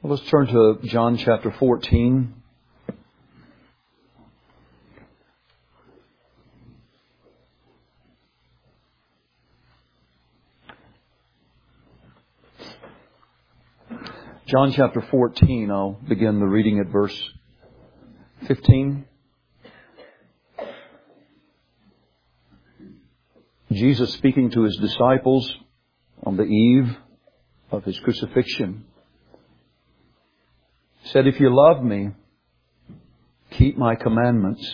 Let's turn to John chapter 14. John chapter 14, I'll begin the reading at verse 15. Jesus speaking to His disciples on the eve of His crucifixion said, "If you love me, keep my commandments.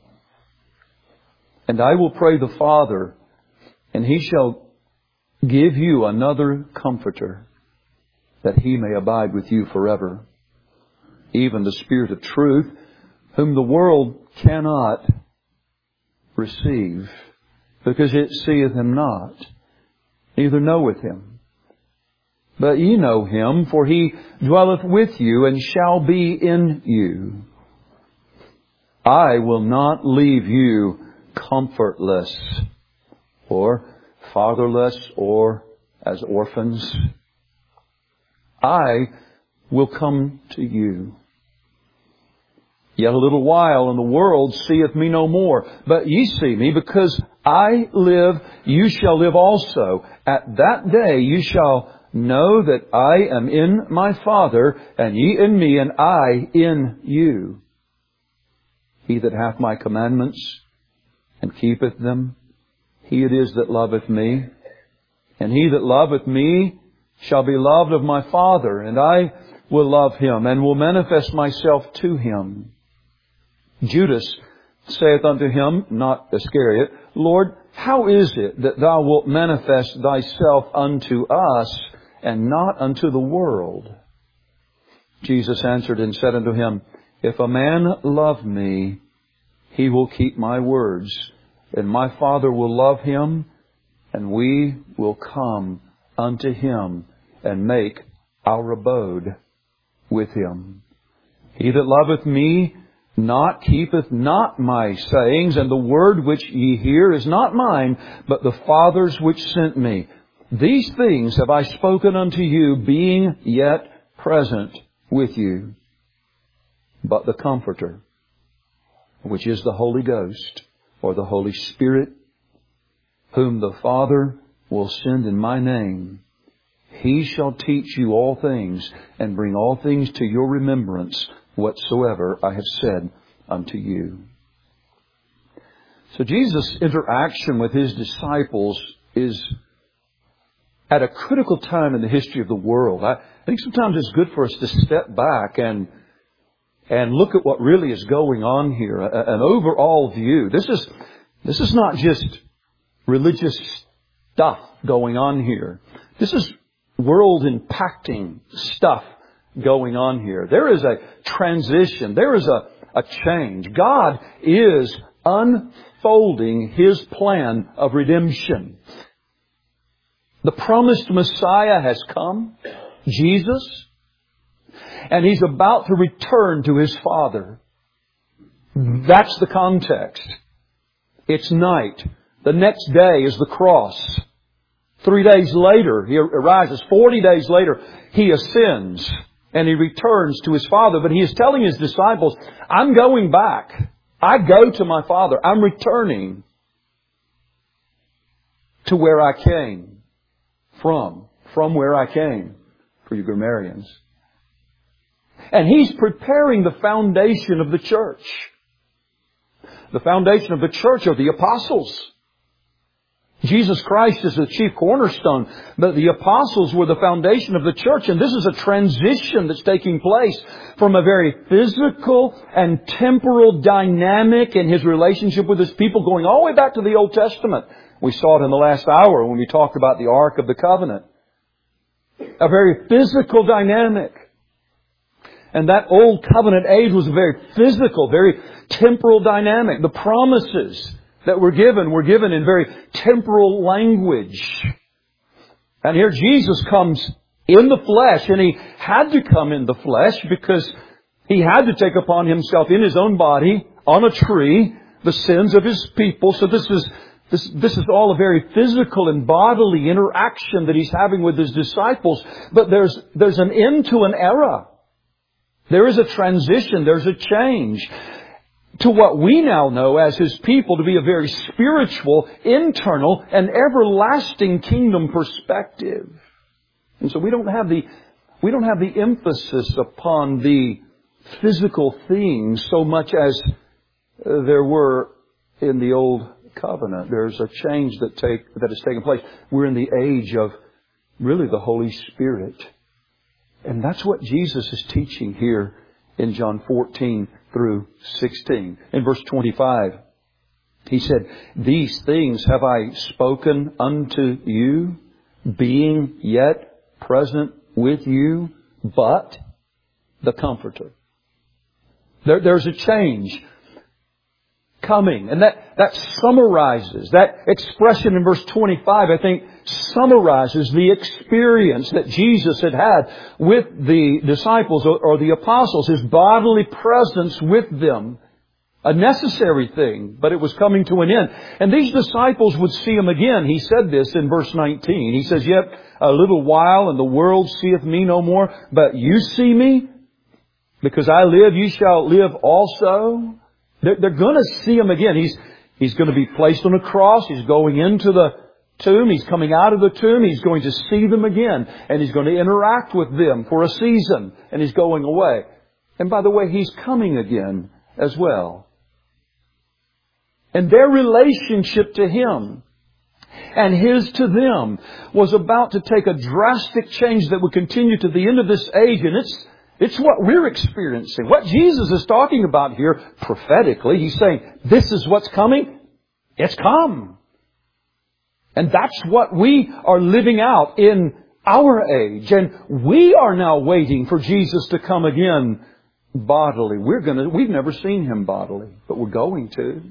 And I will pray the Father, and He shall give you another Comforter, that He may abide with you forever, even the Spirit of truth, whom the world cannot receive, because it seeth Him not, neither knoweth Him. But ye know Him, for He dwelleth with you, and shall be in you. I will not leave you comfortless, or fatherless, or as orphans. I will come to you. Yet a little while, and the world seeth me no more. But ye see me, because I live, you shall live also. At that day you shall know that I am in my Father, and ye in me, and I in you. He that hath my commandments, and keepeth them, he it is that loveth me. And he that loveth me shall be loved of my Father, and I will love him, and will manifest myself to him." Judas saith unto Him, not Iscariot, "Lord, how is it that Thou wilt manifest Thyself unto us, and not unto the world?" Jesus answered and said unto him, "If a man love me, he will keep my words, and my Father will love him, and we will come unto him, and make our abode with him. He that loveth me not keepeth not my sayings, and the word which ye hear is not mine, but the Father's which sent me. These things have I spoken unto you, being yet present with you. But the Comforter, which is the Holy Ghost, or the Holy Spirit, whom the Father will send in my name, He shall teach you all things, and bring all things to your remembrance, whatsoever I have said unto you." So Jesus' interaction with His disciples is at a critical time in the history of the world. I think sometimes it's good for us to step back and look at what really is going on here. An overall view. This is not just religious stuff going on here. This is world-impacting stuff going on here. There is a transition. There is a change. God is unfolding His plan of redemption. The promised Messiah has come, Jesus, and He's about to return to His Father. That's the context. It's night. The next day is the cross. 3 days later, He arises. 40 days later, He ascends and He returns to His Father. But He is telling His disciples, "I'm going back. I go to my Father. I'm returning to where I came from where I came," for you grammarians. And He's preparing the foundation of the church. The foundation of the church are the apostles. Jesus Christ is the chief cornerstone, but the apostles were the foundation of the church. And this is a transition that's taking place from a very physical and temporal dynamic in His relationship with His people, going all the way back to the Old Testament. We saw it in the last hour when we talked about the Ark of the Covenant. A very physical dynamic. And that Old Covenant age was a very physical, very temporal dynamic. The promises that were given in very temporal language. And here Jesus comes in the flesh, and He had to come in the flesh because He had to take upon Himself in His own body, on a tree, the sins of His people. So this is all a very physical and bodily interaction that He's having with His disciples. But there's an end to an era. There is a transition. There's a change to what we now know as His people to be a very spiritual, internal, and everlasting kingdom perspective. And so we don't have the emphasis upon the physical things so much as there were in the Old Covenant. There's a change that has taken place. We're in the age of really the Holy Spirit. And that's what Jesus is teaching here in John 14 through 16. In verse 25, He said, "These things have I spoken unto you, being yet present with you, but the Comforter." There's a change coming. And that summarizes, that expression in verse 25, I think, summarizes the experience that Jesus had with the disciples or the apostles, His bodily presence with them. A necessary thing, but it was coming to an end. And these disciples would see Him again. He said this in verse 19. He says, "Yet a little while and the world seeth me no more, but you see me. Because I live, you shall live also." They're going to see Him again. He's going to be placed on a cross. He's going into the tomb. He's coming out of the tomb. He's going to see them again. And He's going to interact with them for a season. And He's going away. And by the way, He's coming again as well. And their relationship to Him and His to them was about to take a drastic change that would continue to the end of this age. And it's what we're experiencing. What Jesus is talking about here prophetically, He's saying, this is what's coming. It's come. And that's what we are living out in our age. And we are now waiting for Jesus to come again bodily. We've never seen Him bodily, but we're going to.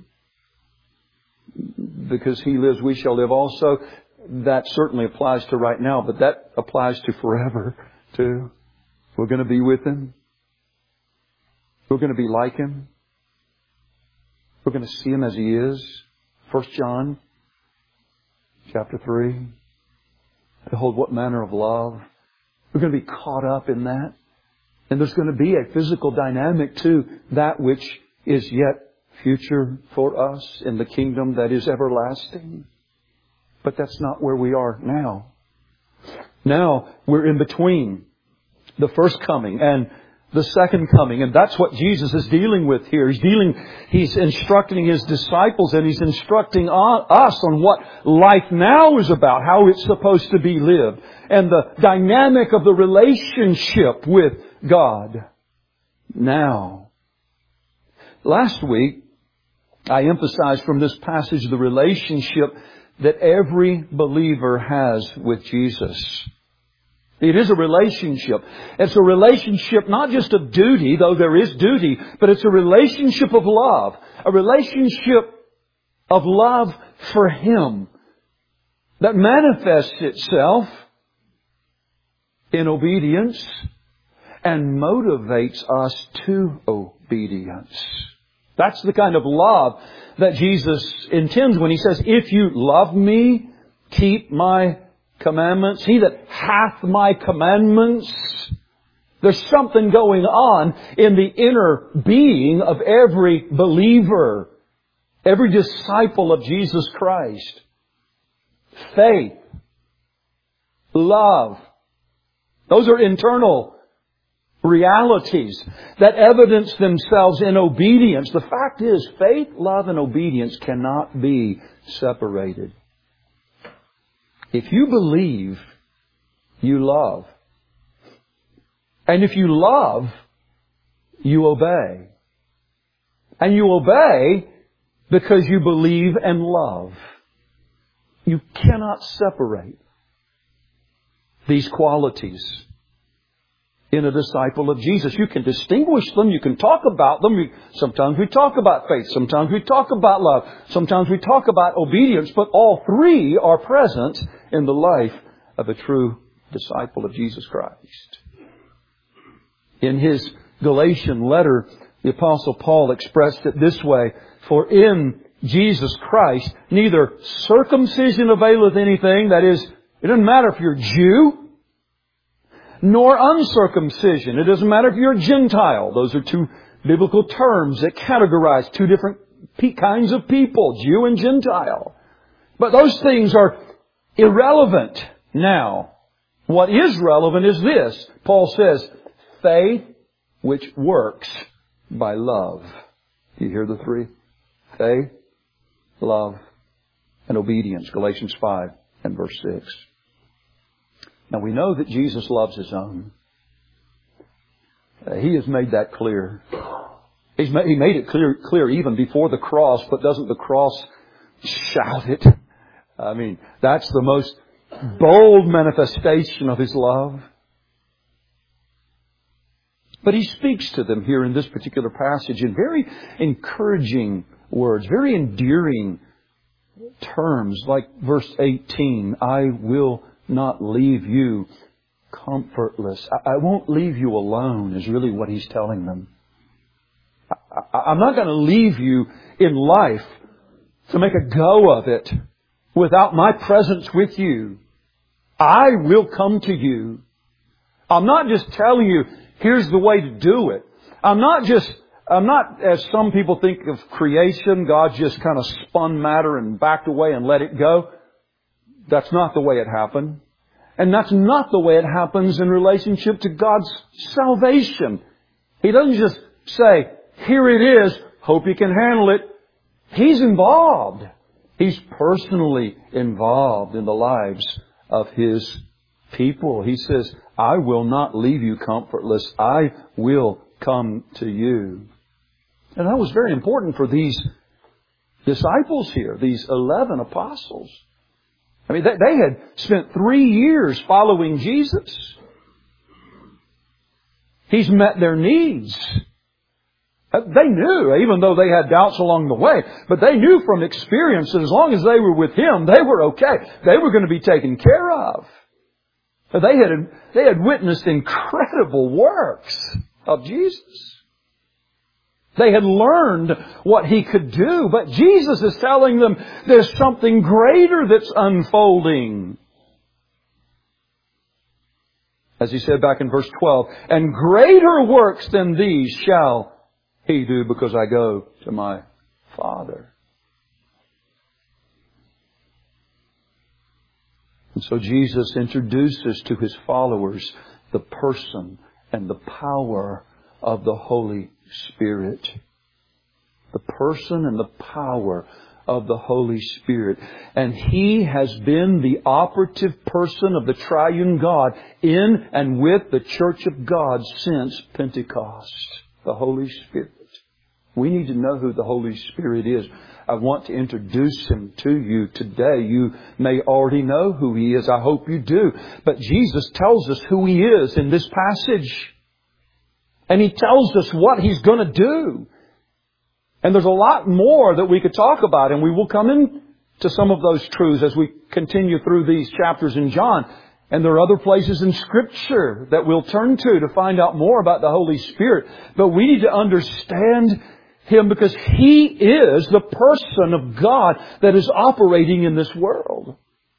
Because He lives, we shall live also. That certainly applies to right now, but that applies to forever too. We're going to be with Him. We're going to be like Him. We're going to see Him as He is. 1 John chapter 3. Behold, what manner of love. We're going to be caught up in that. And there's going to be a physical dynamic to that which is yet future for us in the kingdom that is everlasting. But that's not where we are now. Now we're in between the first coming and the second coming. And that's what Jesus is dealing with here. He's instructing His disciples and He's instructing us on what life now is about, how it's supposed to be lived, and the dynamic of the relationship with God now. Last week, I emphasized from this passage the relationship that every believer has with Jesus. It is a relationship. It's a relationship not just of duty, though there is duty, but it's a relationship of love. A relationship of love for Him that manifests itself in obedience and motivates us to obedience. That's the kind of love that Jesus intends when He says, "If you love me, keep my commandments. He that hath my commandments." There's something going on in the inner being of every believer, every disciple of Jesus Christ. Faith, love. Those are internal realities that evidence themselves in obedience. The fact is, faith, love, and obedience cannot be separated. If you believe, you love. And if you love, you obey. And you obey because you believe and love. You cannot separate these qualities in a disciple of Jesus. You can distinguish them. You can talk about them. Sometimes we talk about faith. Sometimes we talk about love. Sometimes we talk about obedience. But all three are present in the life of a true disciple of Jesus Christ. In his Galatian letter, the Apostle Paul expressed it this way: "For in Jesus Christ neither circumcision availeth anything," that is, it doesn't matter if you're Jew, nor uncircumcision. It doesn't matter if you're a Gentile. Those are two biblical terms that categorize two different kinds of people, Jew and Gentile. But those things are irrelevant now. What is relevant is this. Paul says, faith which works by love. Do you hear the three? Faith, love, and obedience. Galatians 5 and verse 6. Now we know that Jesus loves His own. He has made that clear. He made it clear even before the cross, but doesn't the cross shout it? I mean, that's the most bold manifestation of His love. But He speaks to them here in this particular passage in very encouraging words, very endearing terms, like verse 18, I will not leave you comfortless. I won't leave you alone is really what He's telling them. I'm not going to leave you in life to make a go of it without my presence with you. I will come to you. I'm not just telling you, here's the way to do it. I'm not, as some people think of creation, God just kind of spun matter and backed away and let it go. That's not the way it happened. And that's not the way it happens in relationship to God's salvation. He doesn't just say, here it is, hope you can handle it. He's involved. He's personally involved in the lives of His people. He says, I will not leave you comfortless. I will come to you. And that was very important for these disciples here, these 11 apostles. I mean, they had spent 3 years following Jesus. He's met their needs. They knew, even though they had doubts along the way, but they knew from experience that as long as they were with Him, they were okay. They were going to be taken care of. They had witnessed incredible works of Jesus. They had learned what He could do, but Jesus is telling them there's something greater that's unfolding. As He said back in verse 12, and greater works than these shall He do because I go to my Father. And so Jesus introduces to His followers the person and the power of the Holy Spirit. The person and the power of the Holy Spirit. And He has been the operative person of the triune God in and with the Church of God since Pentecost. The Holy Spirit. We need to know who the Holy Spirit is. I want to introduce Him to you today. You may already know who He is. I hope you do. But Jesus tells us who He is in this passage. And He tells us what He's going to do. And there's a lot more that we could talk about. And we will come into some of those truths as we continue through these chapters in John. And there are other places in Scripture that we'll turn to find out more about the Holy Spirit. But we need to understand Him because He is the person of God that is operating in this world.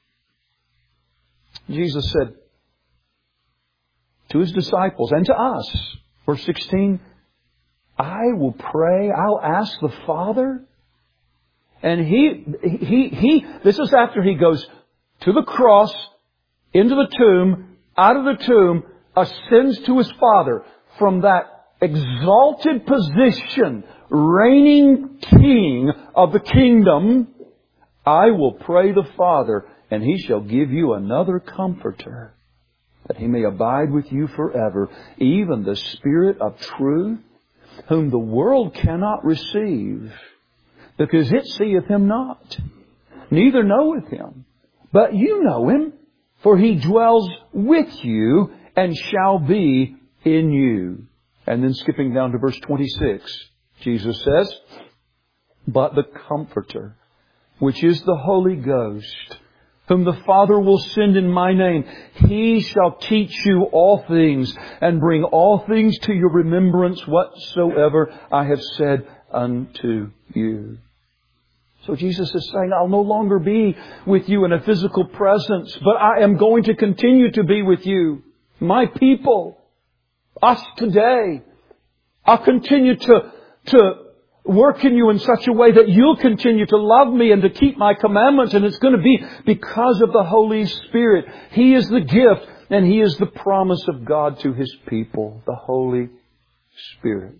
Jesus said to His disciples and to us, verse 16, I will pray, I'll ask the Father. And this is after He goes to the cross, into the tomb, out of the tomb, ascends to His Father from that exalted position, reigning King of the kingdom. I will pray the Father, and He shall give you another Comforter, that He may abide with you forever, even the Spirit of truth, whom the world cannot receive, because it seeth Him not, neither knoweth Him. But you know Him, for He dwells with you and shall be in you. And then skipping down to verse 26, Jesus says, but the Comforter, which is the Holy Ghost, whom the Father will send in my name, He shall teach you all things and bring all things to your remembrance whatsoever I have said unto you. So Jesus is saying, I'll no longer be with you in a physical presence, but I am going to continue to be with you my people, us today. I'll continue to work in you in such a way that you'll continue to love me and to keep my commandments. And it's going to be because of the Holy Spirit. He is the gift and He is the promise of God to His people, the Holy Spirit.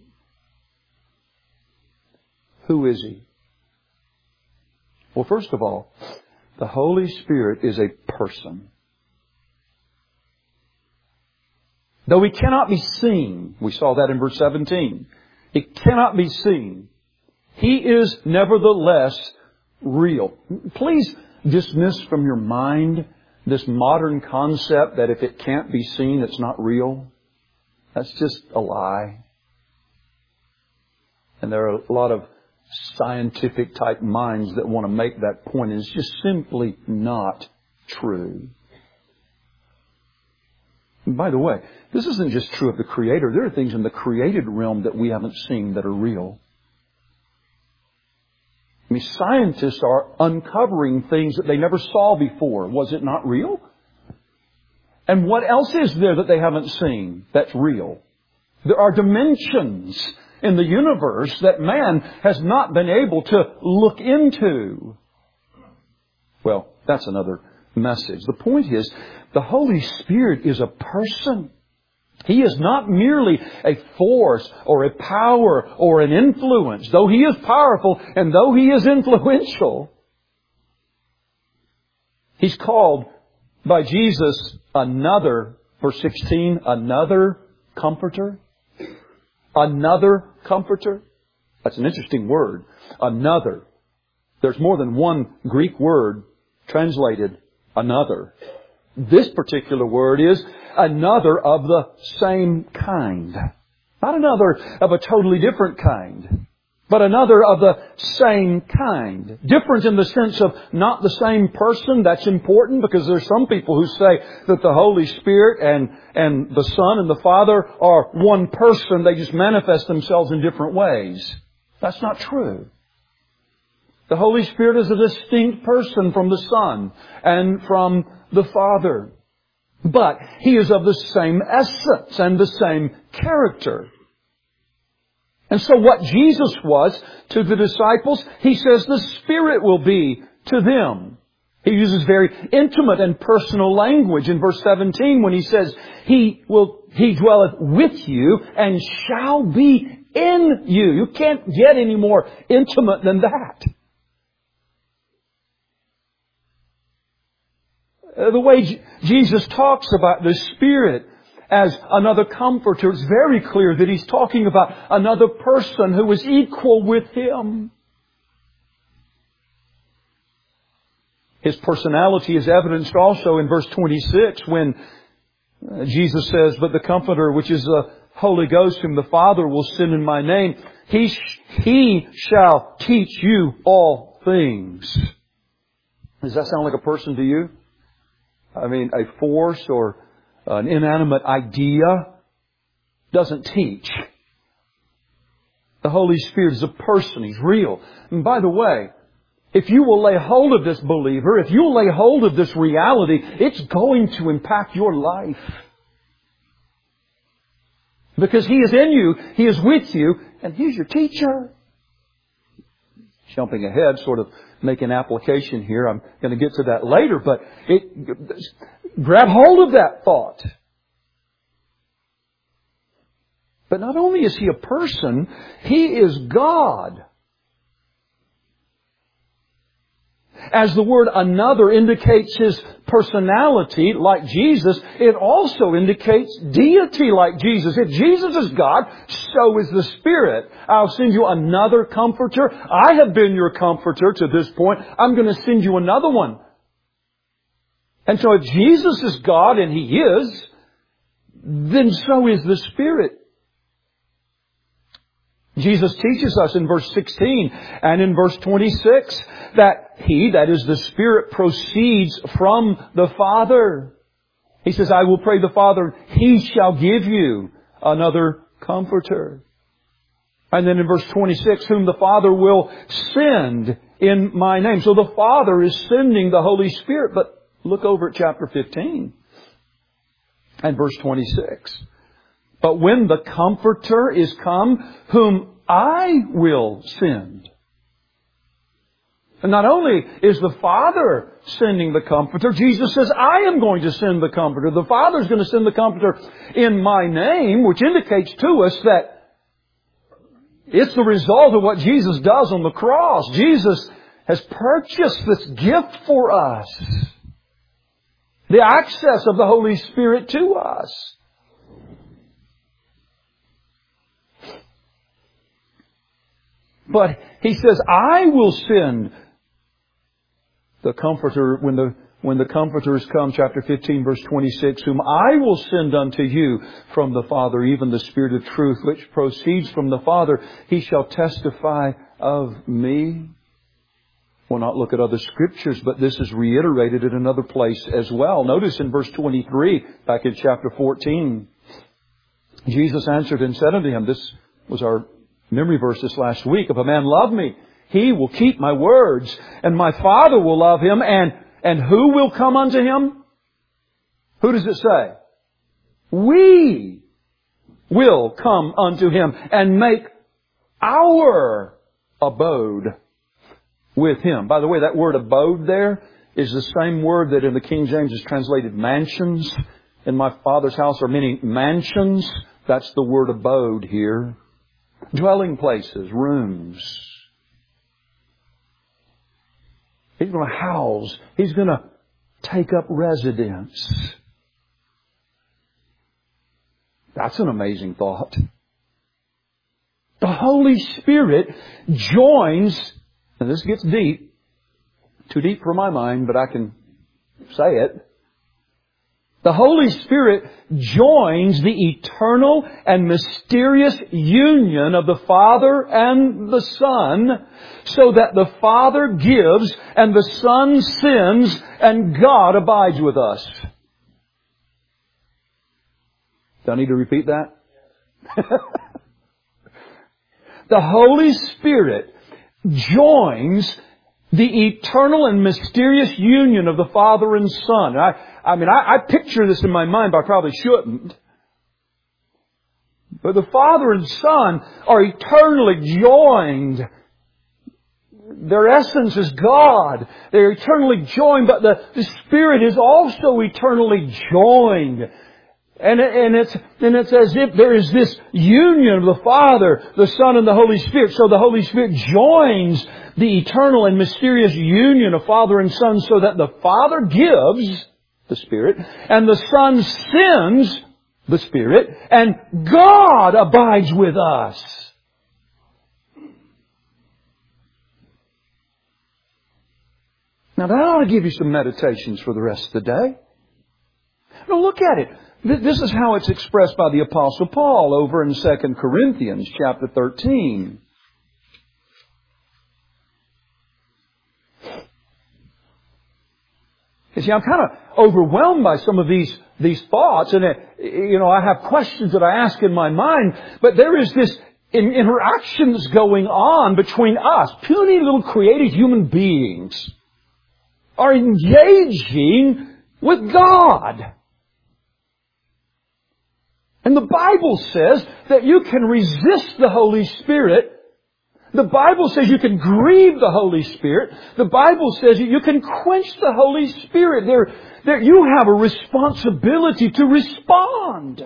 Who is He? Well, first of all, the Holy Spirit is a person. Though He cannot be seen, we saw that in verse 17. He cannot be seen. He is nevertheless real. Please dismiss from your mind this modern concept that if it can't be seen, it's not real. That's just a lie. And there are a lot of scientific type minds that want to make that point. It's just simply not true. And by the way, this isn't just true of the Creator. There are things in the created realm that we haven't seen that are real. I mean, scientists are uncovering things that they never saw before. Was it not real? And what else is there that they haven't seen that's real? There are dimensions in the universe that man has not been able to look into. Well, that's another message. The point is, the Holy Spirit is a person. He is not merely a force or a power or an influence. Though He is powerful and though He is influential, He's called by Jesus another, verse 16, another Comforter. Another Comforter. That's an interesting word. Another. There's more than one Greek word translated another. This particular word is another of the same kind. Not another of a totally different kind, but another of the same kind. Different in the sense of not the same person. That's important because there's some people who say that the Holy Spirit and the Son and the Father are one person. They just manifest themselves in different ways. That's not true. The Holy Spirit is a distinct person from the Son and from the Father. But He is of the same essence and the same character. And so what Jesus was to the disciples, He says the Spirit will be to them. He uses very intimate and personal language in verse 17 when He says, He dwelleth with you and shall be in you. You can't get any more intimate than that. The way Jesus talks about the Spirit as another Comforter, it's very clear that He's talking about another person who is equal with Him. His personality is evidenced also in verse 26 when Jesus says, But the Comforter, which is the Holy Ghost, whom the Father will send in My name, He shall teach you all things. Does that sound like a person to you? I mean, a force or an inanimate idea doesn't teach. The Holy Spirit is a person. He's real. And by the way, if you will lay hold of this, believer, if you will lay hold of this reality, it's going to impact your life. Because He is in you, He is with you, and He's your teacher. Jumping ahead, sort of make an application here. I'm going to get to that later, but grab hold of that thought. But not only is He a person, He is God. As the word another indicates His personality like Jesus, it also indicates deity like Jesus. If Jesus is God, so is the Spirit. I'll send you another Comforter. I have been your Comforter to this point. I'm going to send you another one. And so if Jesus is God, and He is, then so is the Spirit. Jesus teaches us in verse 16 and in verse 26 that He, that is the Spirit, proceeds from the Father. He says, I will pray the Father, He shall give you another Comforter. And then in verse 26, whom the Father will send in My name. So the Father is sending the Holy Spirit. But look over at chapter 15. And verse 26. But when the Comforter is come, whom I will send. And not only is the Father sending the Comforter, Jesus says, I am going to send the Comforter. The Father is going to send the Comforter in my name, which indicates to us that it's the result of what Jesus does on the cross. Jesus has purchased this gift for us. The access of the Holy Spirit to us. But He says, I will send the Comforter when the Comforter is come, chapter 15, verse 26, whom I will send unto you from the Father, even the Spirit of truth, which proceeds from the Father. He shall testify of me. We'll not look at other scriptures, but this is reiterated in another place as well. Notice in verse 23, back in chapter 14, Jesus answered and said unto him, this was our memory verse this last week, if a man love me, he will keep my words, and my Father will love him, and who will come unto him? Who does it say? We will come unto him and make our abode with him. By the way, that word abode there is the same word that in the King James is translated mansions. In my Father's house are many mansions. That's the word abode here. Dwelling places, rooms. He's going to house. He's going to take up residence. That's an amazing thought. The Holy Spirit joins, and this gets deep, too deep for my mind, but I can say it. The Holy Spirit joins the eternal and mysterious union of the Father and the Son, so that the Father gives and the Son sends and God abides with us. Do I need to repeat that? The Holy Spirit joins the eternal and mysterious union of the Father and Son. I picture this in my mind, but I probably shouldn't. But the Father and Son are eternally joined. Their essence is God. They're eternally joined, but the Spirit is also eternally joined. And it's as if there is this union of the Father, the Son, and the Holy Spirit. So the Holy Spirit joins the eternal and mysterious union of Father and Son, so that the Father gives the Spirit, and the Son sends the Spirit, and God abides with us. Now that ought to give you some meditations for the rest of the day. Now look at it. This is how it's expressed by the Apostle Paul over in 2 Corinthians chapter 13. You see, I'm kind of overwhelmed by some of these thoughts, and I have questions that I ask in my mind, but there is this interaction that's going on between us, puny little created human beings, are engaging with God. And the Bible says that you can resist the Holy Spirit. The Bible says you can grieve the Holy Spirit. The Bible says you can quench the Holy Spirit. There, you have a responsibility to respond.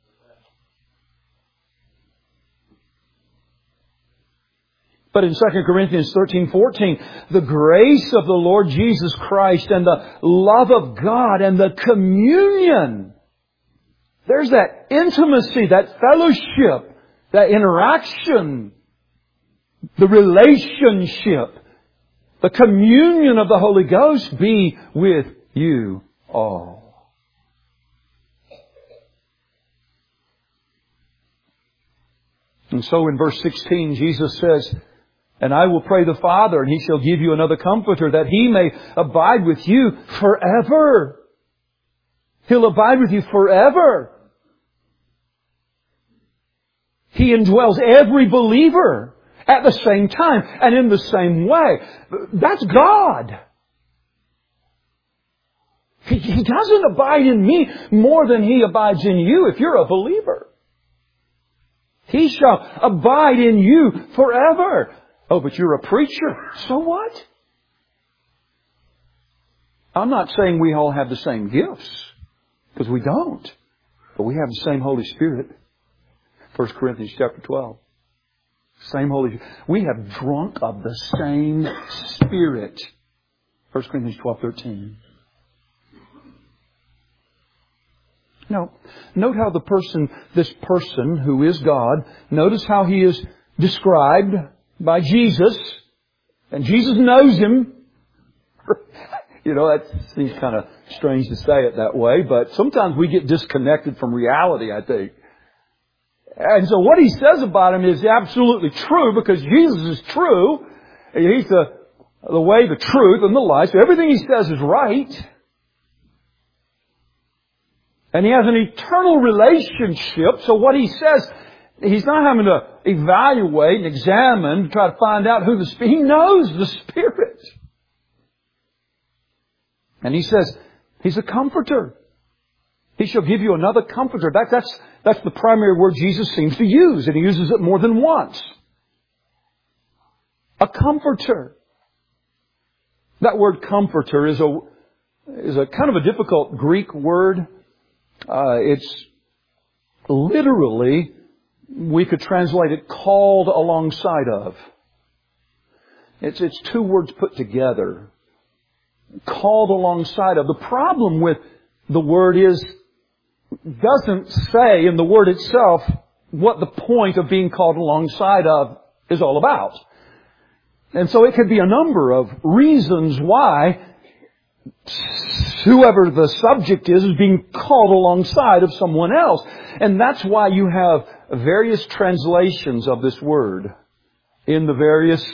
But in 2 Corinthians 13:14, the grace of the Lord Jesus Christ and the love of God and the communion. There's that intimacy, that fellowship, that interaction, the relationship, the communion of the Holy Ghost be with you all. And so in verse 16, Jesus says, and I will pray the Father, and He shall give you another Comforter, that He may abide with you forever. He'll abide with you forever. He indwells every believer at the same time and in the same way. That's God. He doesn't abide in me more than He abides in you if you're a believer. He shall abide in you forever. Oh, but you're a preacher. So what? I'm not saying we all have the same gifts, because we don't. But we have the same Holy Spirit. 1 Corinthians chapter 12. Same Holy Spirit. We have drunk of the same Spirit. 1 Corinthians 12:13. Now, note how this person who is God, notice how He is described by Jesus. And Jesus knows Him. That seems kind of strange to say it that way, but sometimes we get disconnected from reality, I think. And so what He says about Him is absolutely true, because Jesus is true. He's the way, the truth, and the life. So everything He says is right. And He has an eternal relationship. So what He says, He's not having to evaluate and examine to try to find out who the Spirit. He knows the Spirit. And He says, He's a comforter. He shall give you another comforter. That's the primary word Jesus seems to use. And He uses it more than once. A comforter. That word comforter is a kind of a difficult Greek word. It's literally, we could translate it, called alongside of. It's two words put together. Called alongside of. The problem with the word doesn't say in the word itself what the point of being called alongside of is all about. And so it could be a number of reasons why whoever the subject is being called alongside of someone else. And that's why you have various translations of this word in the various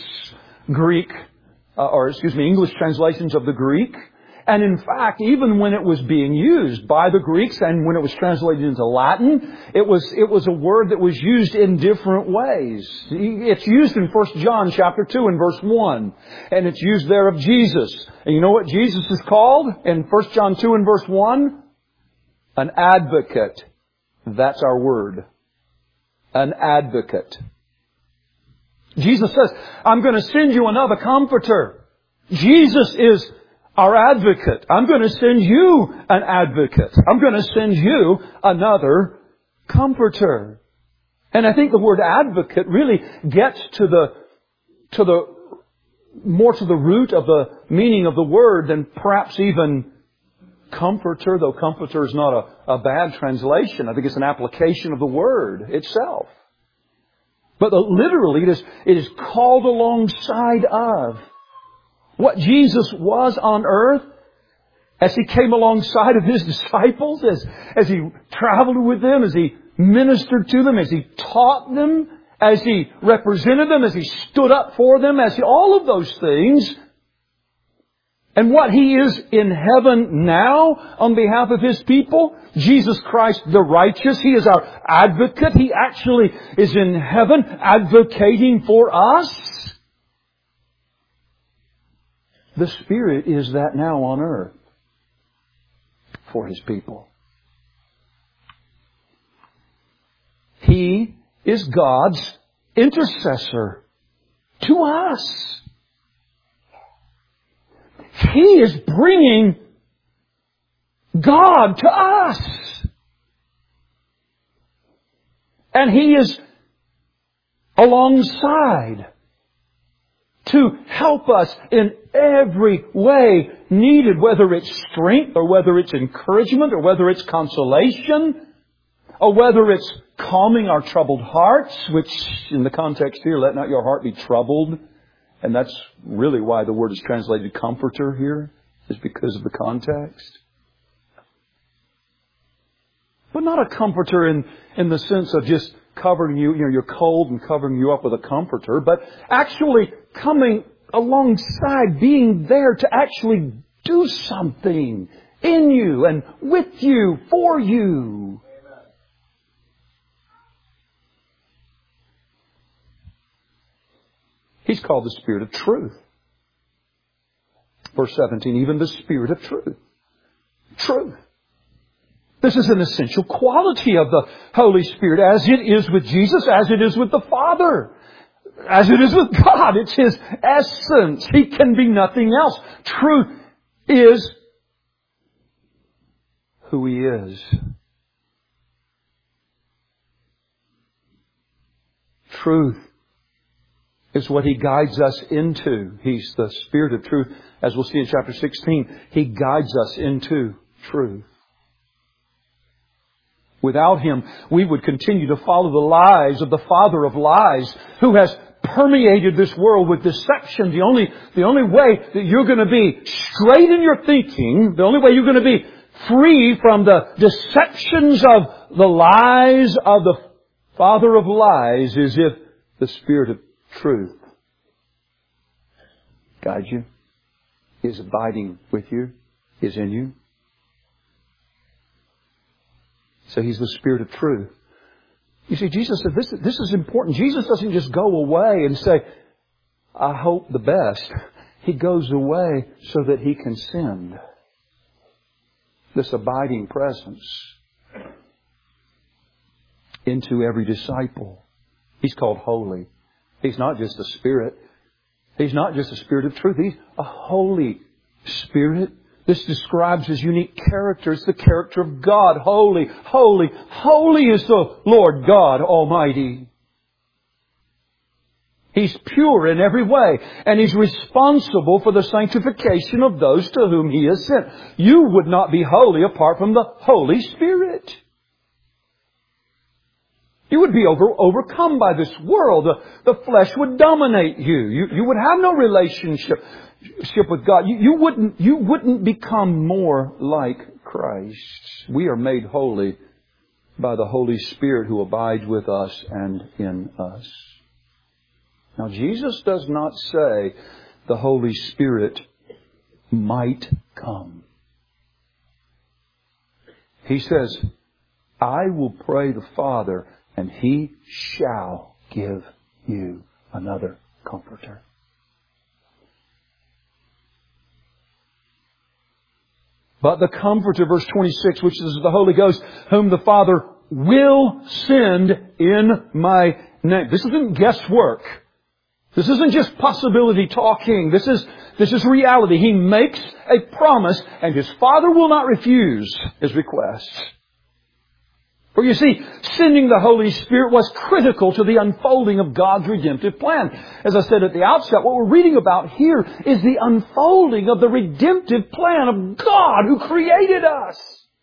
English translations of the Greek. And in fact, even when it was being used by the Greeks and when it was translated into Latin, it was a word that was used in different ways. It's used in 1 John chapter 2 and verse 1. And it's used there of Jesus. And you know what Jesus is called in 1 John 2 and verse 1? An advocate. That's our word. An advocate. Jesus says, I'm going to send you another comforter. Jesus is our advocate. I'm going to send you an advocate. I'm going to send you another comforter. And I think the word advocate really gets to the root of the meaning of the word than perhaps even comforter, though comforter is not a bad translation. I think it's an application of the word itself. But literally it is called alongside of. What Jesus was on earth, as He came alongside of His disciples, as He traveled with them, as He ministered to them, as He taught them, as He represented them, as He stood up for them, all of those things. And what He is in heaven now on behalf of His people, Jesus Christ the righteous, He is our advocate. He actually is in heaven advocating for us. The Spirit is that now on earth for His people. He is God's intercessor to us. He is bringing God to us. And He is alongside to help us in every way needed, whether it's strength or whether it's encouragement or whether it's consolation or whether it's calming our troubled hearts, which in the context here, let not your heart be troubled. And that's really why the word is translated comforter here, is because of the context. But not a comforter in the sense of just covering you, you're cold and covering you up with a comforter, but actually coming alongside, being there to actually do something in you and with you, for you. He's called the Spirit of truth. Verse 17, even the Spirit of truth. Truth. This is an essential quality of the Holy Spirit, as it is with Jesus, as it is with the Father, as it is with God. It's His essence. He can be nothing else. Truth is who He is. Truth is what He guides us into. He's the Spirit of truth. As we'll see in chapter 16, He guides us into truth. Without Him, we would continue to follow the lies of the father of lies, who has permeated this world with deception. The only way that you're going to be straight in your thinking, the only way you're going to be free from the deceptions of the lies of the father of lies, is if the Spirit of truth guides you, is abiding with you, is in you. So He's the Spirit of truth. You see, Jesus said this is important. Jesus doesn't just go away and say, I hope the best. He goes away so that He can send this abiding presence into every disciple. He's called holy. He's not just a Spirit. He's not just a Spirit of truth. He's a Holy Spirit. This describes His unique character. It's the character of God. Holy, holy, holy is the Lord God Almighty. He's pure in every way, and He's responsible for the sanctification of those to whom He has sent. You would not be holy apart from the Holy Spirit. You would be overcome by this world. The flesh would dominate you. You would have no relationship with God. You wouldn't become more like Christ. We are made holy by the Holy Spirit who abides with us and in us. Now, Jesus does not say the Holy Spirit might come. He says, I will pray the Father, and He shall give you another Comforter. But the Comforter, verse 26, which is the Holy Ghost, whom the Father will send in my name. This isn't guesswork. This isn't just possibility talking. This is reality. He makes a promise, and His Father will not refuse His request. For you see, sending the Holy Spirit was critical to the unfolding of God's redemptive plan. As I said at the outset, what we're reading about here is the unfolding of the redemptive plan of God who created us.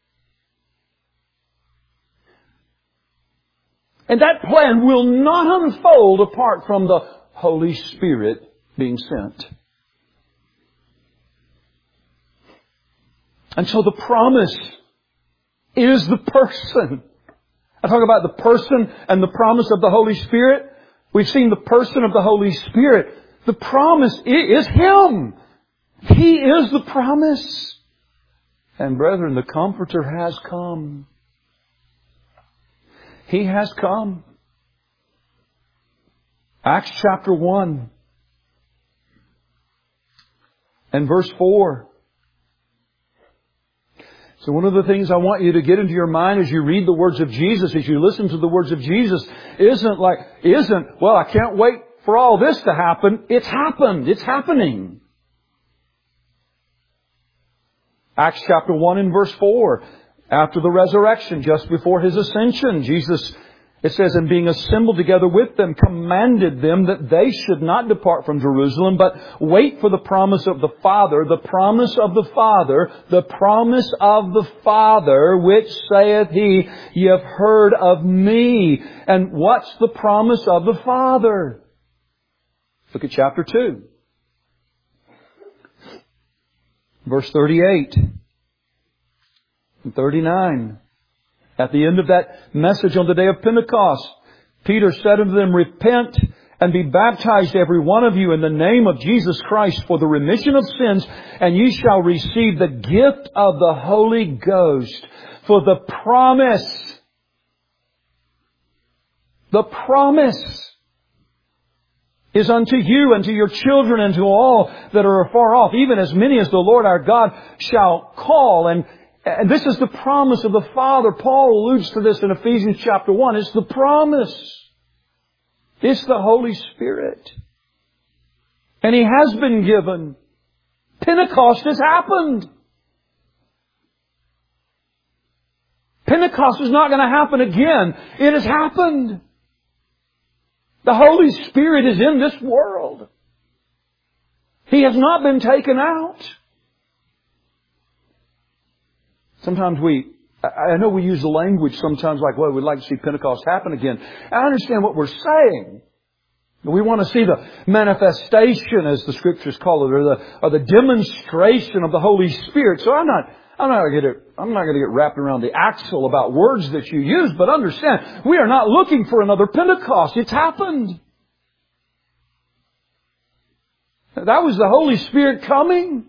And that plan will not unfold apart from the Holy Spirit being sent. And so the promise is the person. I talk about the person and the promise of the Holy Spirit. We've seen the person of the Holy Spirit. The promise is Him. He is the promise. And brethren, the Comforter has come. He has come. Acts chapter 1 and verse 4. So one of the things I want you to get into your mind as you read the words of Jesus, as you listen to the words of Jesus, isn't, well, I can't wait for all this to happen. It's happened. It's happening. Acts chapter 1 and verse 4. After the resurrection, just before His ascension, Jesus, it says, and being assembled together with them, commanded them that they should not depart from Jerusalem, but wait for the promise of the Father, the promise of the Father, the promise of the Father, which saith He, ye have heard of me. And what's the promise of the Father? Look at chapter 2. Verse 38 and 39. At the end of that message on the day of Pentecost, Peter said unto them, repent and be baptized every one of you in the name of Jesus Christ for the remission of sins, and ye shall receive the gift of the Holy Ghost. For the promise is unto you and to your children and to all that are afar off, even as many as the Lord our God shall call. And And this is the promise of the Father. Paul alludes to this in Ephesians chapter 1. It's the promise. It's the Holy Spirit. And He has been given. Pentecost has happened. Pentecost is not going to happen again. It has happened. The Holy Spirit is in this world. He has not been taken out. Sometimes I know we use the language sometimes like, well, we'd like to see Pentecost happen again. I understand what we're saying. We want to see the manifestation, as the Scriptures call it, or the demonstration of the Holy Spirit. So I'm not going to get wrapped around the axle about words that you use, but understand, we are not looking for another Pentecost. It's happened. That was the Holy Spirit coming.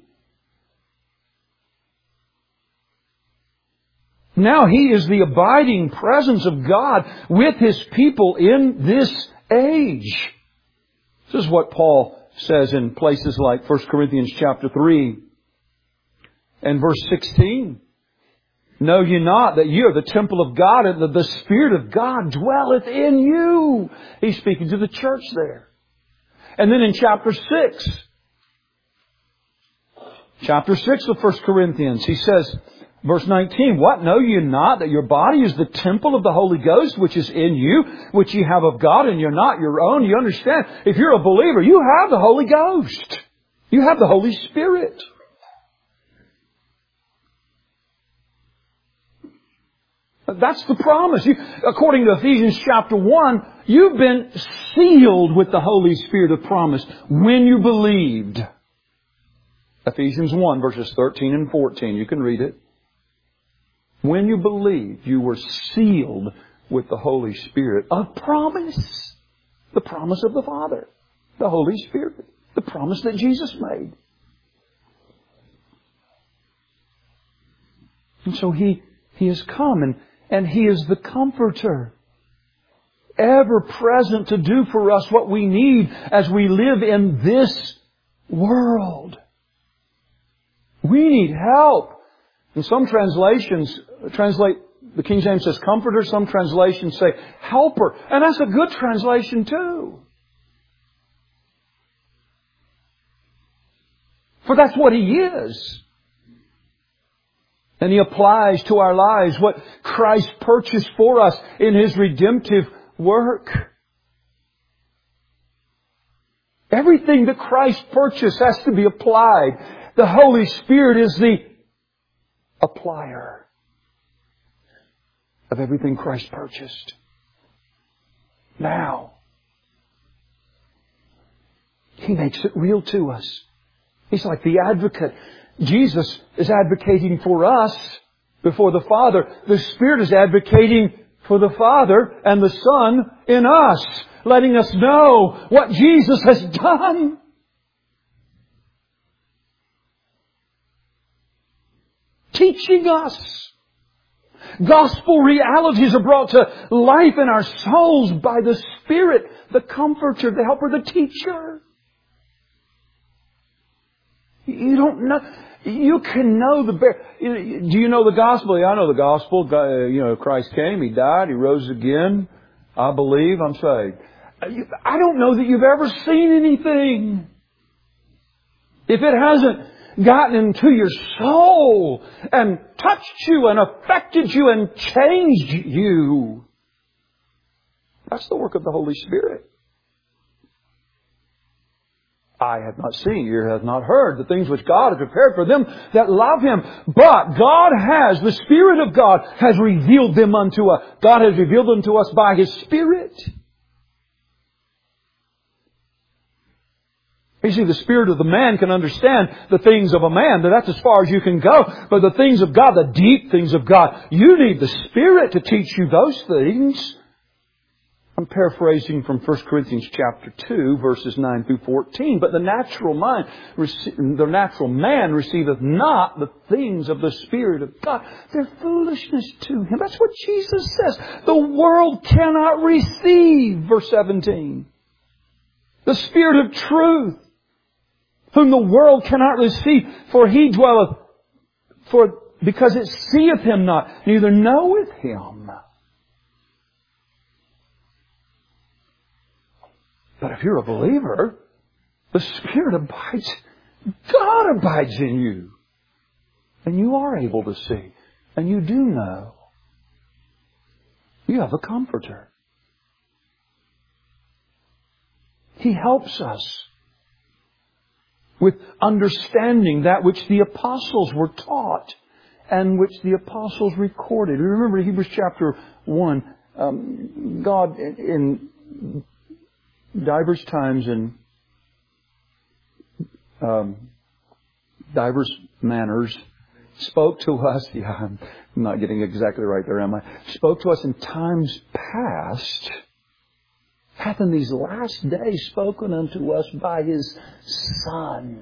Now He is the abiding presence of God with His people in this age. This is what Paul says in places like 1 Corinthians chapter 3 and verse 16. Know ye not that ye are the temple of God, and that the Spirit of God dwelleth in you? He's speaking to the church there. And then in chapter 6 of 1 Corinthians, he says, verse 19, what, know ye not that your body is the temple of the Holy Ghost, which is in you, which ye have of God, and you're not your own? You understand? If you're a believer, you have the Holy Ghost. You have the Holy Spirit. That's the promise. According to Ephesians chapter 1, you've been sealed with the Holy Spirit of promise when you believed. Ephesians 1 verses 13 and 14. You can read it. When you believed, you were sealed with the Holy Spirit of promise. The promise of the Father. The Holy Spirit. The promise that Jesus made. And so He has come and He is the Comforter. Ever present to do for us what we need as we live in this world. We need help. And some translations translate, the King James says Comforter. Some translations say Helper. And that's a good translation too. For that's what He is. And He applies to our lives what Christ purchased for us in His redemptive work. Everything that Christ purchased has to be applied. The Holy Spirit is the applier of everything Christ purchased. Now, He makes it real to us. He's like the advocate. Jesus is advocating for us before the Father. The Spirit is advocating for the Father and the Son in us, letting us know what Jesus has done. Teaching us. Gospel realities are brought to life in our souls by the Spirit, the Comforter, the Helper, the Teacher. You don't know. You can know do you know the Gospel? Yeah, I know the Gospel. Christ came, He died, He rose again. I believe, I'm saved. I don't know that you've ever seen anything. If it hasn't gotten into your soul and touched you and affected you and changed you, that's the work of the Holy Spirit. Eye hath not seen, ear hath not heard the things which God hath prepared for them that love Him. But God has, the Spirit of God has revealed them unto us. God has revealed them to us by His Spirit. You see, the spirit of the man can understand the things of a man. That's as far as you can go. But the things of God, the deep things of God, you need the Spirit to teach you those things. I'm paraphrasing from 1 Corinthians chapter 2, verses 9 through 14. But the natural man receiveth not the things of the Spirit of God. They're foolishness to him. That's what Jesus says. The world cannot receive, verse 17, the Spirit of truth, whom the world cannot receive, for because it seeth Him not, neither knoweth Him. But if you're a believer, the Spirit abides, God abides in you. And you are able to see. And you do know. You have a Comforter. He helps us with understanding that which the apostles were taught and which the apostles recorded. Remember Hebrews chapter 1, God in divers times and divers manners spoke to us. Yeah, I'm not getting exactly right there, am I? Spoke to us in times past, hath in these last days spoken unto us by His Son.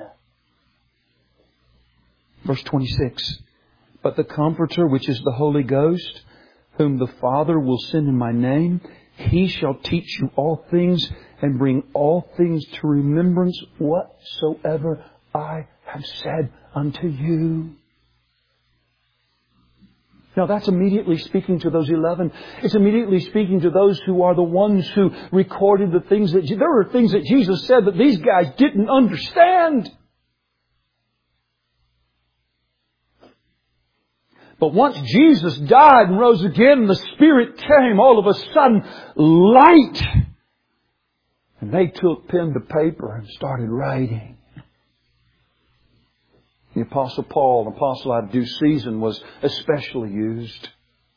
Verse 26. But the Comforter, which is the Holy Ghost, whom the Father will send in my name, He shall teach you all things and bring all things to remembrance whatsoever I have said unto you. Now that's immediately speaking to those 11. It's immediately speaking to those who are the ones who recorded the things that... There were things that Jesus said that these guys didn't understand. But once Jesus died and rose again and the Spirit came, all of a sudden, light. And they took pen to paper and started writing. The Apostle Paul, an apostle out of due season, was especially used.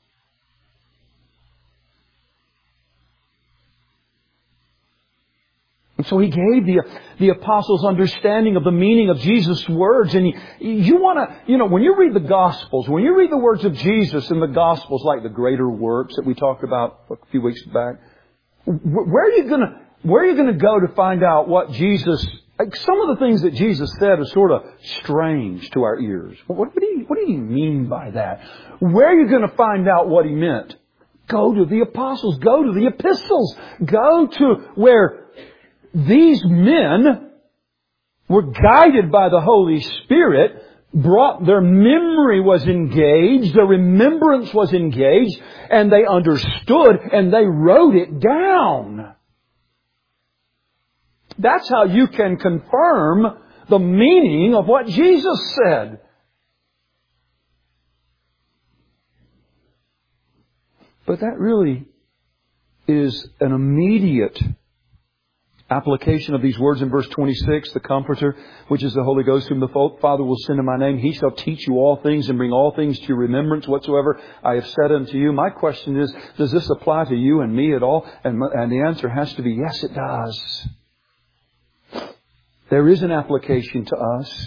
And so He gave the apostles understanding of the meaning of Jesus' words. And you want to, when you read the Gospels, when you read the words of Jesus in the Gospels, like the greater works that we talked about a few weeks back, where are you going to go to find out what Jesus... Some of the things that Jesus said are sort of strange to our ears. What do you mean by that? Where are you going to find out what He meant? Go to the apostles. Go to the epistles. Go to where these men were guided by the Holy Spirit, their memory was engaged, their remembrance was engaged, and they understood and they wrote it down. That's how you can confirm the meaning of what Jesus said. But that really is an immediate application of these words in verse 26. The Comforter, which is the Holy Ghost, whom the Father will send in my name. He shall teach you all things and bring all things to your remembrance whatsoever I have said unto you. My question is, does this apply to you and me at all? And the answer has to be, yes, it does. There is an application to us.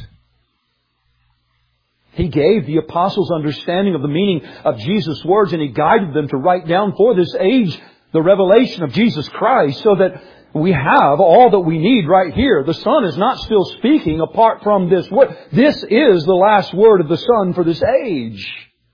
He gave the apostles understanding of the meaning of Jesus' words, and He guided them to write down for this age the revelation of Jesus Christ, so that we have all that we need right here. The Son is not still speaking apart from this word. This is the last word of the Son for this age.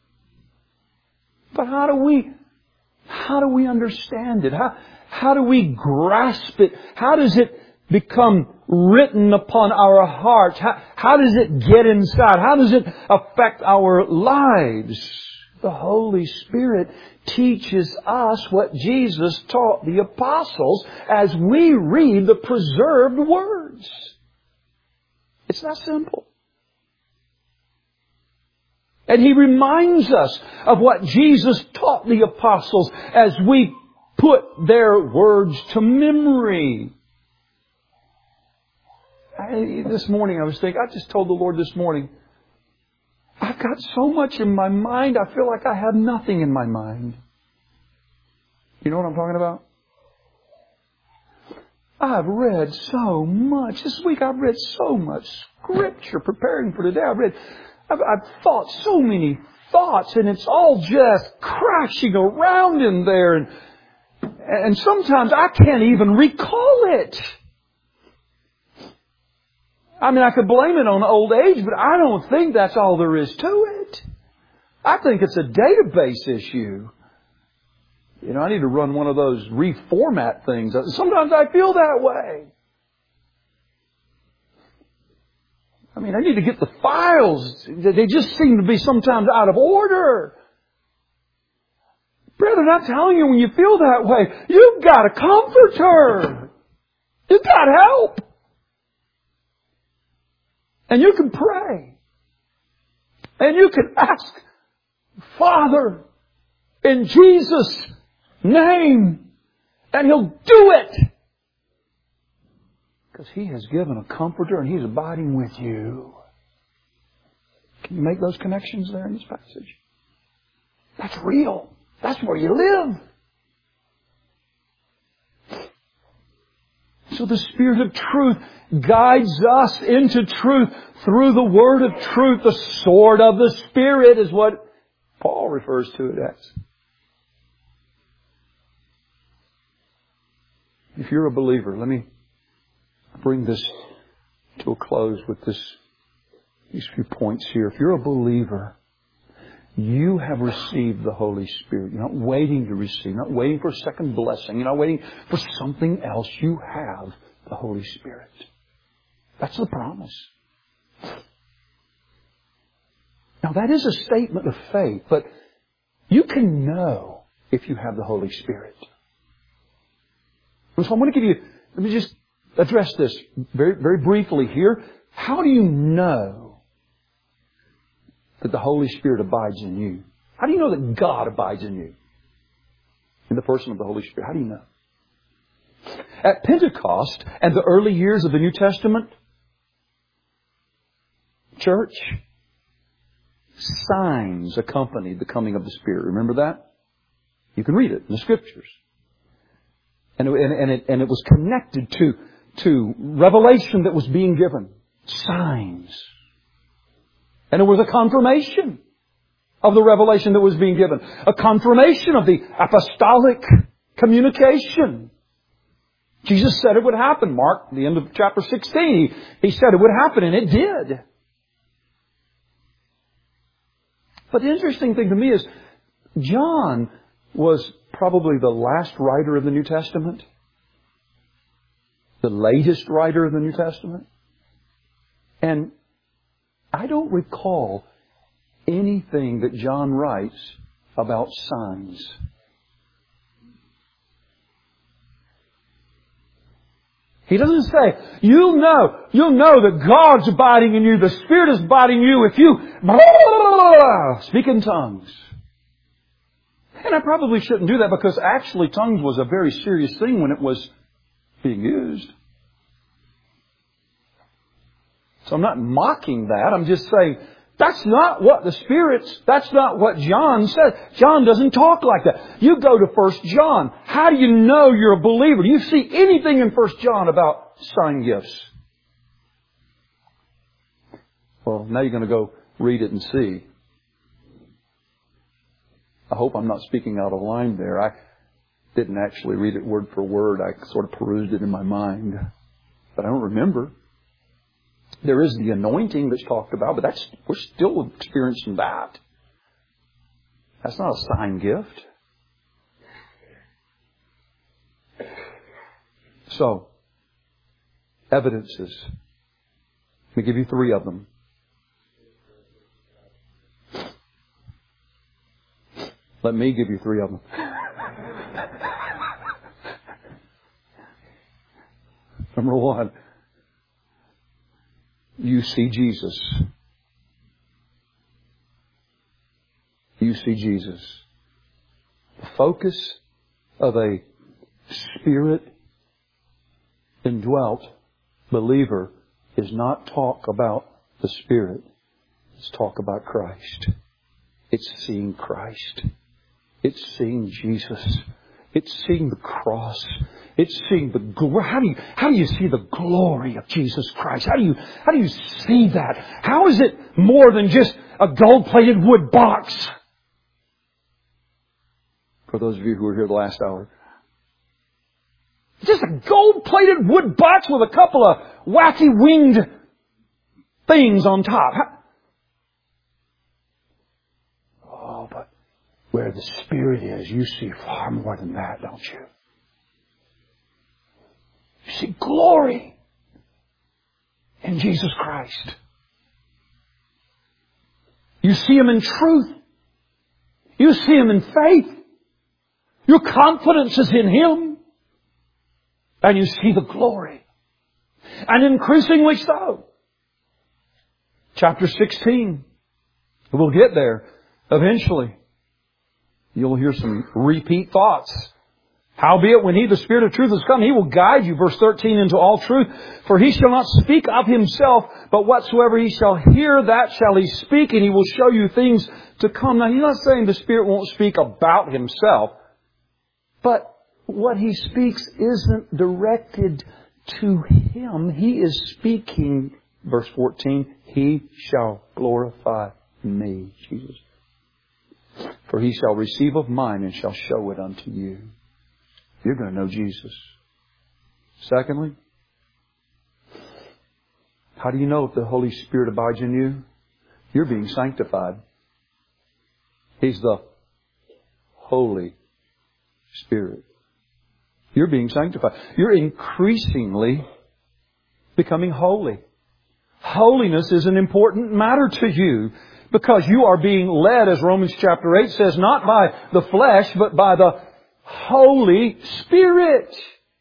But how do we understand it? How do we grasp it? How does it become written upon our hearts? How does it get inside? How does it affect our lives? The Holy Spirit teaches us what Jesus taught the apostles as we read the preserved words. It's that simple. And He reminds us of what Jesus taught the apostles as we put their words to memory. This morning I was thinking, I just told the Lord this morning, I've got so much in my mind, I feel like I have nothing in my mind. You know what I'm talking about? I've read so much. This week I've read so much Scripture preparing for today. I've thought so many thoughts, and it's all just crashing around in there. And sometimes I can't even recall it. I mean, I could blame it on old age, but I don't think that's all there is to it. I think it's a database issue. I need to run one of those reformat things. Sometimes I feel that way. I mean, I need to get the files. They just seem to be sometimes out of order. Brethren, I'm telling you, when you feel that way, you've got a comforter. You've got help. And you can pray. And you can ask, Father, in Jesus' name, and He'll do it. Because He has given a comforter and He's abiding with you. Can you make those connections there in this passage? That's real. That's where you live. So the Spirit of truth guides us into truth through the Word of truth. The sword of the Spirit is what Paul refers to it as. If you're a believer, let me bring this to a close with these few points here. If you're a believer, you have received the Holy Spirit. You're not waiting to receive. You're not waiting for a second blessing. You're not waiting for something else. You have the Holy Spirit. That's the promise. Now that is a statement of faith, but you can know if you have the Holy Spirit. And so I'm going to give you, let me just address this very, very briefly here. How do you know that the Holy Spirit abides in you? How do you know that God abides in you? In the person of the Holy Spirit. How do you know? At Pentecost and the early years of the New Testament church, signs accompanied the coming of the Spirit. Remember that? You can read it in the Scriptures. And it was connected to revelation that was being given. Signs. And it was a confirmation of the revelation that was being given. A confirmation of the apostolic communication. Jesus said it would happen. Mark, the end of chapter 16, He said it would happen, and it did. But the interesting thing to me is, John was probably the last writer of the New Testament. The latest writer of the New Testament. And I don't recall anything that John writes about signs. He doesn't say, you'll know that God's abiding in you, the Spirit is abiding in you if you speak in tongues. And I probably shouldn't do that because actually tongues was a very serious thing when it was being used. So I'm not mocking that. I'm just saying that's not what that's not what John said. John doesn't talk like that. You go to 1 John. How do you know you're a believer? Do you see anything in 1 John about sign gifts? Well, now you're going to go read it and see. I hope I'm not speaking out of line there. I didn't actually read it word for word. I sort of perused it in my mind. But I don't remember. There is the anointing that's talked about, but we're still experiencing that. That's not a sign gift. So, evidences. Let me give you 3 of them. Let me give you 3 of them. Number 1. You see Jesus. You see Jesus. The focus of a Spirit-indwelt believer is not talk about the Spirit. It's talk about Christ. It's seeing Christ. It's seeing Jesus. It's seeing the cross. It's seeing the glory. How do you see the glory of Jesus Christ? How do you see that? How is it more than just a gold-plated wood box? For those of you who were here the last hour. Just a gold-plated wood box with a couple of wacky winged things on top. Oh, but where the Spirit is, you see far more than that, don't you? You see glory in Jesus Christ. You see Him in truth. You see Him in faith. Your confidence is in Him. And you see the glory. And increasingly so. Chapter 16. We'll get there eventually. You'll hear some repeat thoughts. Howbeit, when He, the Spirit of truth, is come, He will guide you, verse 13, into all truth. For He shall not speak of Himself, but whatsoever He shall hear, that shall He speak, and He will show you things to come. Now, He's not saying the Spirit won't speak about Himself, but what He speaks isn't directed to Him. He is speaking, verse 14, He shall glorify me, Jesus. For He shall receive of mine and shall show it unto you. You're going to know Jesus. Secondly, how do you know if the Holy Spirit abides in you? You're being sanctified. He's the Holy Spirit. You're being sanctified. You're increasingly becoming holy. Holiness is an important matter to you because you are being led, as Romans chapter 8 says, not by the flesh, but by the Holy Spirit.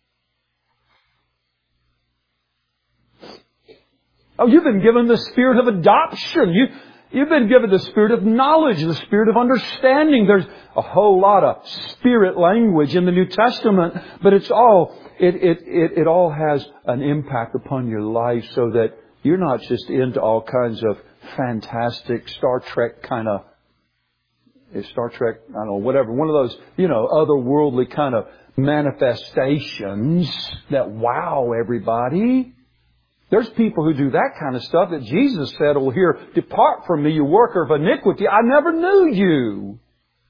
Oh, you've been given the spirit of adoption. You've been given the spirit of knowledge, the spirit of understanding. There's a whole lot of spirit language in the New Testament, but it all has an impact upon your life so that you're not just into all kinds of fantastic Star Trek kind of, Star Trek, I don't know, whatever, one of those, otherworldly kind of manifestations that wow everybody. There's people who do that kind of stuff that Jesus said, "Oh, here, depart from me, you worker of iniquity. I never knew you."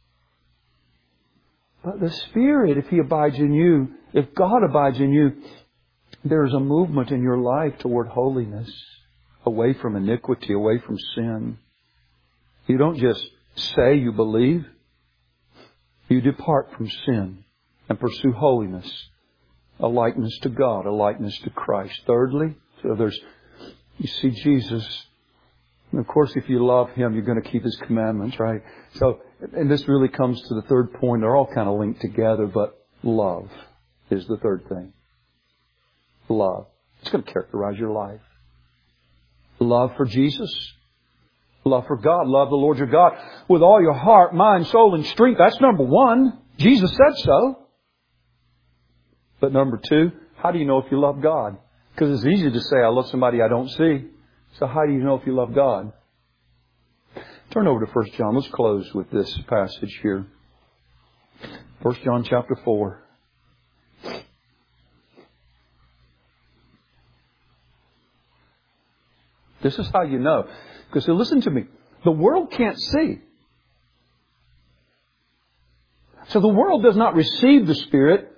But the Spirit, if He abides in you, if God abides in you, there's a movement in your life toward holiness, away from iniquity, away from sin. You don't just say you believe. You depart from sin and pursue holiness, a likeness to God, a likeness to Christ. Thirdly, you see Jesus. And of course, if you love Him, you're going to keep His commandments, right? So, and this really comes to the third point. They're all kind of linked together, but love is the third thing. Love. It's going to characterize your life. Love for Jesus. Love for God. Love the Lord your God with all your heart, mind, soul, and strength. That's number one. Jesus said so. But number two, how do you know if you love God? Because it's easy to say, I love somebody I don't see. So how do you know if you love God? Turn over to 1 John. Let's close with this passage here. 1 John chapter 4. This is how you know. Because listen to me. The world can't see. So the world does not receive the Spirit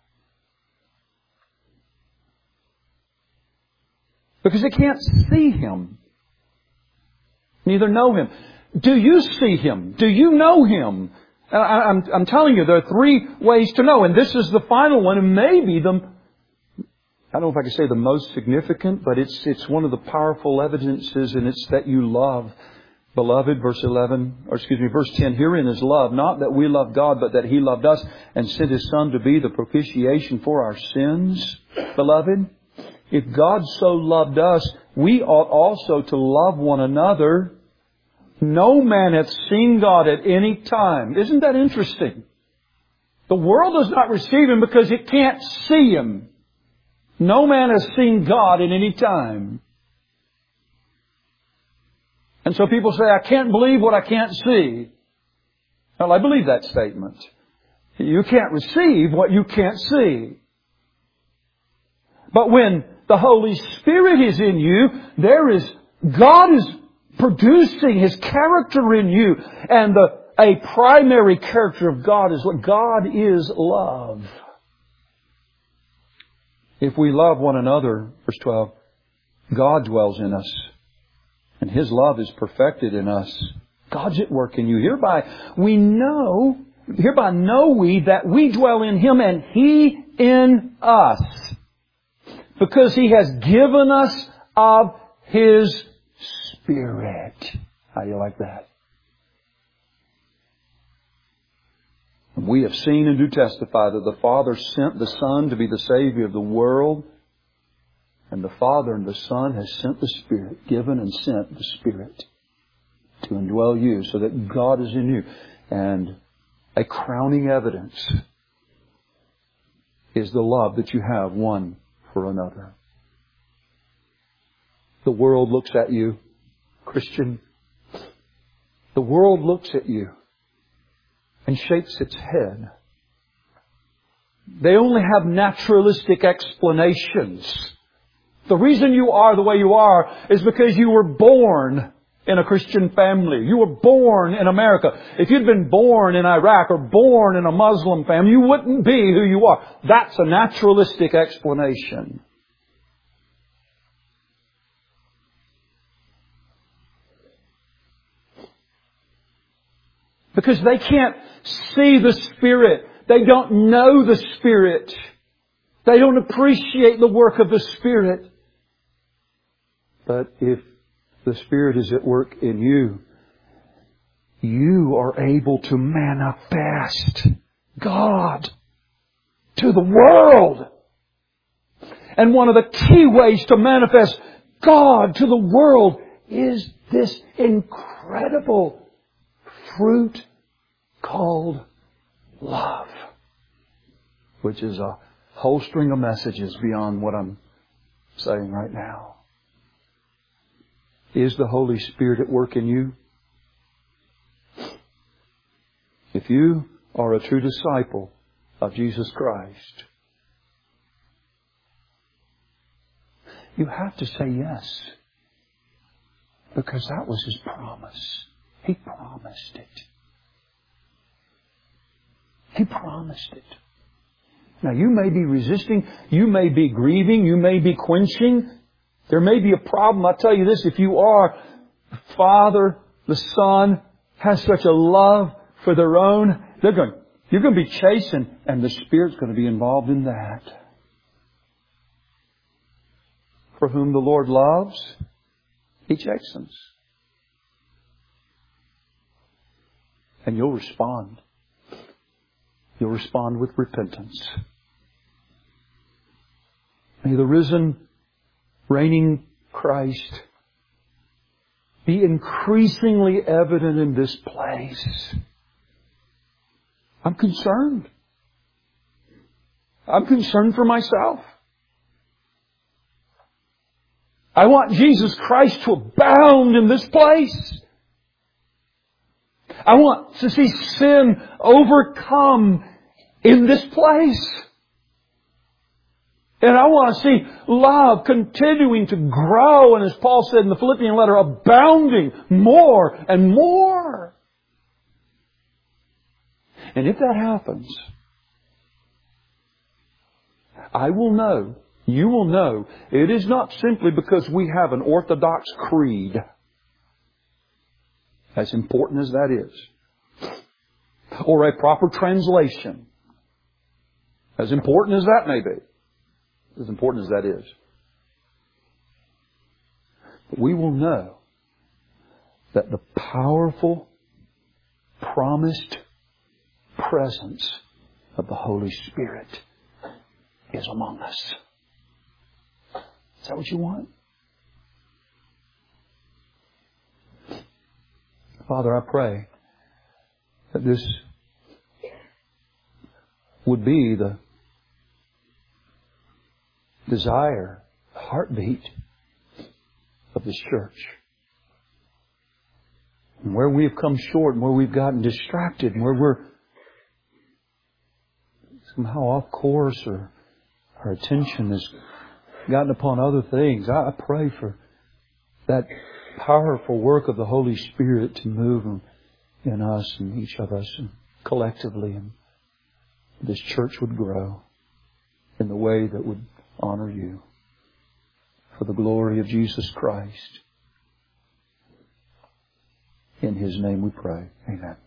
because it can't see Him. Neither know Him. Do you see Him? Do you know Him? I'm telling you, there are three ways to know. And this is the final one, and maybe I don't know if I can say the most significant, but it's one of the powerful evidences, and it's that you love. Beloved, verse 10, herein is love, not that we love God, but that He loved us and sent His Son to be the propitiation for our sins. Beloved, if God so loved us, we ought also to love one another. No man hath seen God at any time. Isn't that interesting? The world does not receive Him because it can't see Him. No man has seen God at any time. And so people say, I can't believe what I can't see. Well, I believe that statement. You can't receive what you can't see. But when the Holy Spirit is in you, God is producing His character in you. And a primary character of God is what God is love. If we love one another, verse 12, God dwells in us, and His love is perfected in us. God's at work in you. Hereby know we that we dwell in Him and He in us, because He has given us of His Spirit. How do you like that? And we have seen and do testify that the Father sent the Son to be the Savior of the world. And the Father and the Son has sent the Spirit, given and sent the Spirit to indwell you so that God is in you. And a crowning evidence is the love that you have one for another. The world looks at you, Christian. The world looks at you and shakes its head. They only have naturalistic explanations. The reason you are the way you are is because you were born in a Christian family. You were born in America. If you'd been born in Iraq or born in a Muslim family, you wouldn't be who you are. That's a naturalistic explanation. Because they can't see the Spirit. They don't know the Spirit. They don't appreciate the work of the Spirit. But if the Spirit is at work in you, you are able to manifest God to the world. And one of the key ways to manifest God to the world is this incredible fruit called love, which is a whole string of messages beyond what I'm saying right now. Is the Holy Spirit at work in you? If you are a true disciple of Jesus Christ, you have to say yes. Because that was His promise. He promised it. He promised it. Now you may be resisting, you may be grieving, you may be quenching. There may be a problem. I'll tell you this, if you are, the Father, the Son, has such a love for their own, you're going to be chastened, and the Spirit's going to be involved in that. For whom the Lord loves, He chastens. And you'll respond. You'll respond with repentance. May the risen, reigning Christ be increasingly evident in this place. I'm concerned. I'm concerned for myself. I want Jesus Christ to abound in this place. I want to see sin overcome in this place. And I want to see love continuing to grow, and as Paul said in the Philippian letter, abounding more and more. And if that happens, I will know, you will know, it is not simply because we have an orthodox creed, as important as that is, or a proper translation, as important as that may be, as important as that is. But we will know that the powerful, promised presence of the Holy Spirit is among us. Is that what you want? Father, I pray that this would be the desire, heartbeat of this church. And where we have come short and where we've gotten distracted and where we're somehow off course or our attention has gotten upon other things, I pray for that powerful work of the Holy Spirit to move in us and each of us and collectively, and this church would grow in the way that would honor You. For the glory of Jesus Christ. In His name we pray. Amen.